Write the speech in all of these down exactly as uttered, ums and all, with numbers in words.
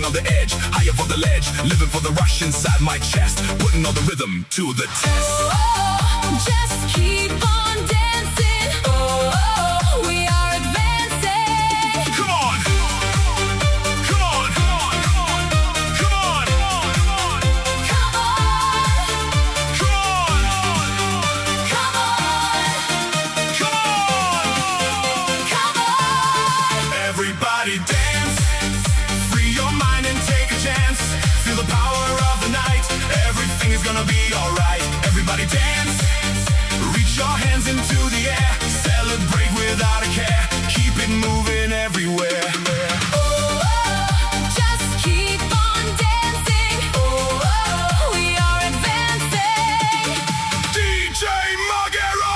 on the edge, high above the ledge, living for the rush inside my chest, putting all the rhythm to the test. Oh, just keep on dancing. Oh, oh, we are advancing. Come on, come on, come on, come on, come on, come on, Come on, come on, come on, come on. come on. Everybody dance, free your mind and take a chance. Feel the power of the night, everything is gonna be alright. Everybody dance, reach your hands into the air, celebrate without a care, keep it moving everywhere. Oh, oh, just keep on dancing. Oh, oh, we are advancing. D J Magero!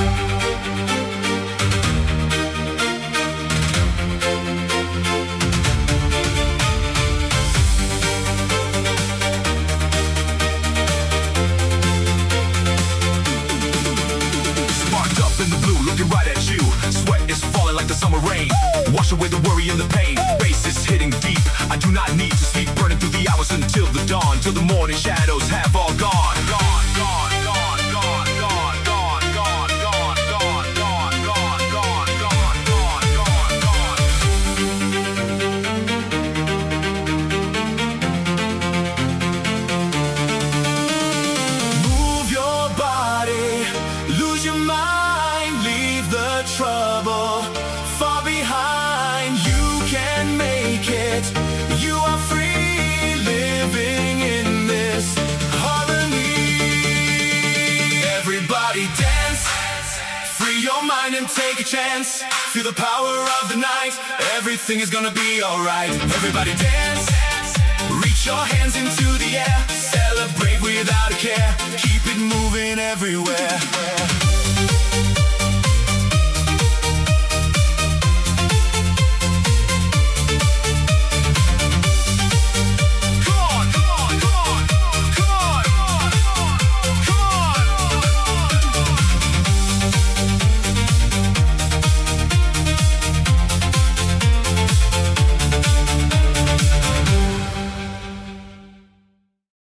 Sparked up in the blue, looking right at you. Sweat is falling like the summer rain. Wash away the worry and the pain. Bass is hitting deep. I do not need to sleep, burning through the hours until the dawn, till the morning shadows have all gone. Gone, gone, gone, gone, gone, gone, gone, gone, gone, gone, gone, gone, gone, gone, gone, gone. Move your body, lose your mind, leave the trouble far behind. You can make it, you are free, living in this harmony. Everybody dance, free your mind and take a chance. Feel the power of the night, everything is gonna be alright. Everybody dance, reach your hands into the air, celebrate without a care, keep it moving everywhere.